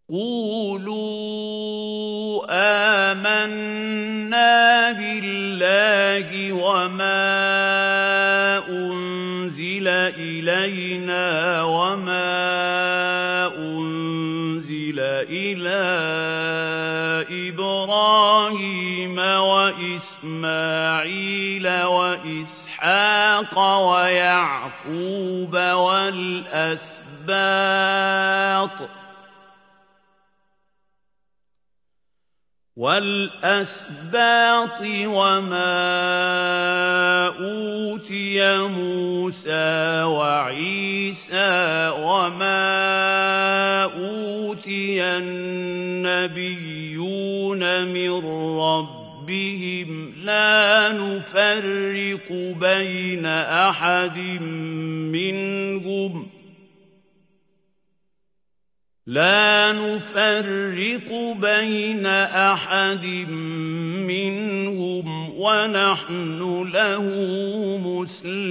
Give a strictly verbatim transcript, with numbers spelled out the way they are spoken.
قُولُوا آمَنَّا بِاللَّهِ وَمَا أُنزِلَ إِلَيْنَا وَمَا أُنزِلَ إِلَىٰ إِبْرَاهِيمَ وَإِسْمَاعِيلَ وَإِسْحَاقَ وَيَعْقُوبَ وَالْأَسْبَاطِ وَالْأَسْبَاطِ وَمَا أُوتِيَ مُوسَىٰ وَعِيسَىٰ وَمَا أُوتِيَ النَّبِيُّونَ مِن رَّبِّهِمْ لَا نُفَرِّقُ بَيْنَ أَحَدٍ مِّنْهُمْ لا نفرق بين أحد منهم ونحن له مسلمون